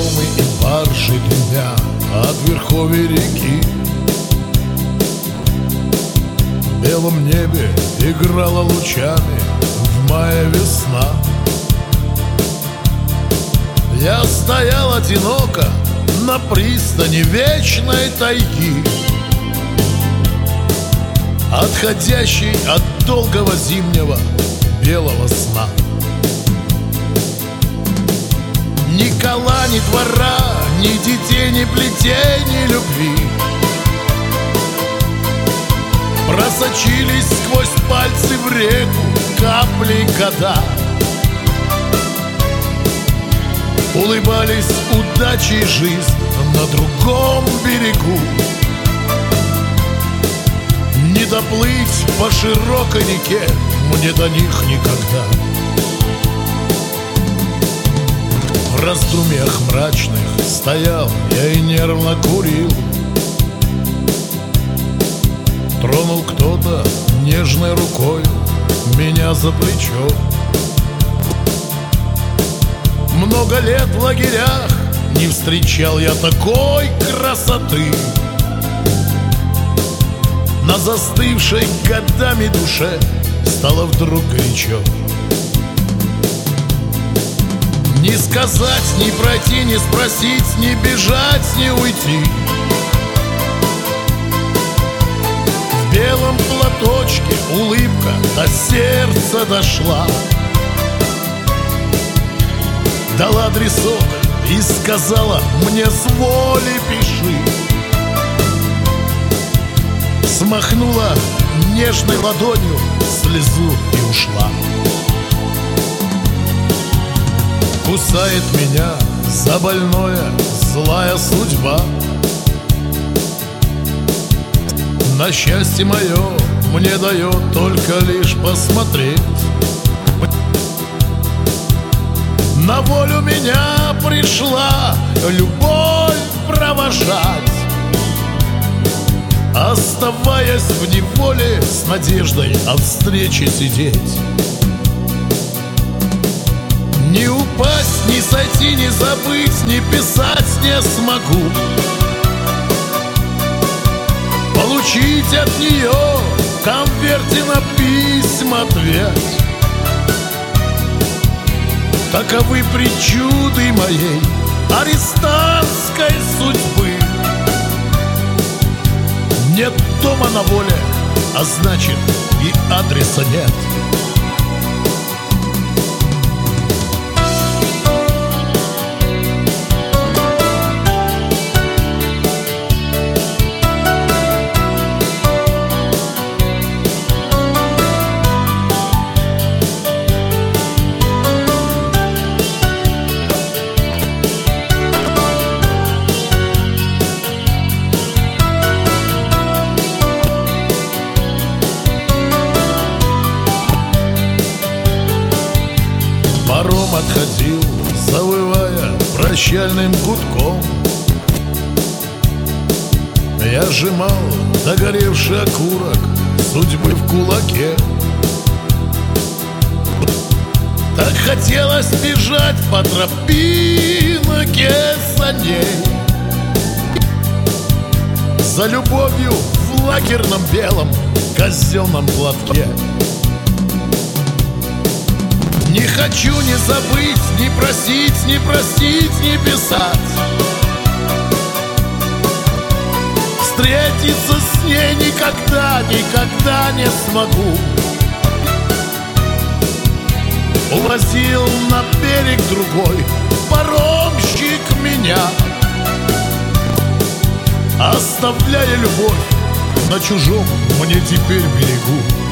паромы и баржи дымя от верховья реки. В белом небе играла лучами в мае весна. Я стоял одиноко на пристани вечной тайги, отходящей от долгого зимнего белого сна. Ни кола, ни двора, ни детей, ни плетей, ни любви просочились сквозь пальцы в реку капли года. Улыбались удачи и жизнь на другом берегу. Не доплыть по широкой реке мне до них никогда. В раздумьях мрачных стоял я и нервно курил. Тронул кто-то нежной рукой меня за плечо. Много лет в лагерях не встречал я такой красоты. На застывшей годами душе стало вдруг горячо. Не сказать, не пройти, не спросить, не бежать, не уйти. В белом платочке улыбка до сердца дошла. Дала адресок и сказала мне: с воли пиши. Смахнула нежной ладонью слезу и ушла. Кусает меня за больное злая судьба. На счастье мое мне дает только лишь посмотреть. На волю меня пришла любовь провожать, оставаясь в неволе с надеждой о встрече сидеть. Не упасть, не сойти, не забыть, не писать не смогу. Получить от нее в конверте на письма ответ. Таковы причуды моей арестантской судьбы. Нет дома на воле, а значит и адреса нет. Паром отходил, завывая прощальным гудком. Я сжимал догоревший окурок судьбы в кулаке. Так хотелось бежать по тропинке за ней, за любовью в лагерном белом казенном платке. Не хочу ни забыть, ни просить, ни простить, ни писать. Встретиться с ней никогда, никогда не смогу. Увозил на берег другой паромщик меня, оставляя любовь на чужом мне теперь берегу.